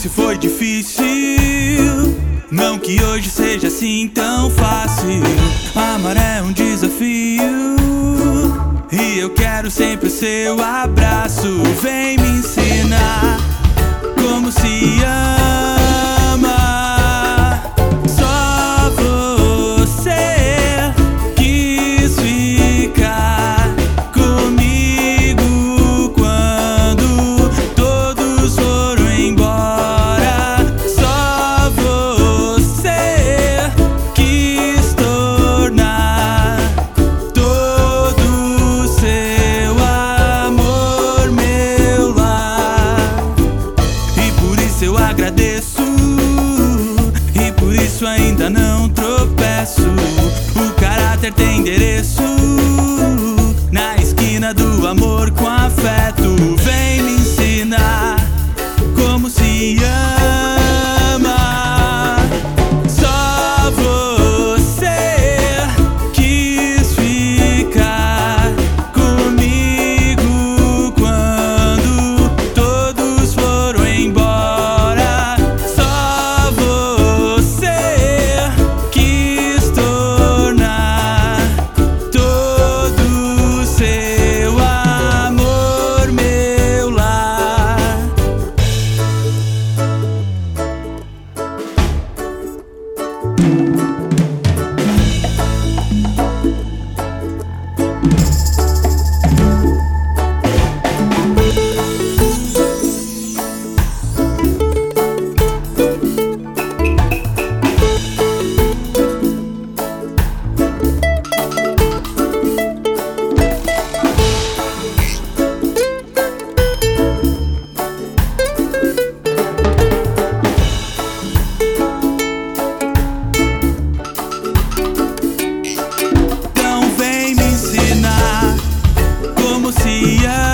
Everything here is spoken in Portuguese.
início foi difícil, não que hoje seja assim tão fácil. Amar é um desafio e eu quero sempre o seu abraço. Vem me ensinar como se ama. Só você quis ficar comigo quando todos foram embora. Só você quis tornar todo o seu amor meu lar. E por isso eu agradeço, e por isso ainda não tropeço. O caráter tem endereço na esquina do amor com afeto. Vem me ensinar como se ama. Só você quis ficar comigo quando todos foram embora. Só você quis tornar todo o seu amor meu lar. Então vem me ensinar como se ama.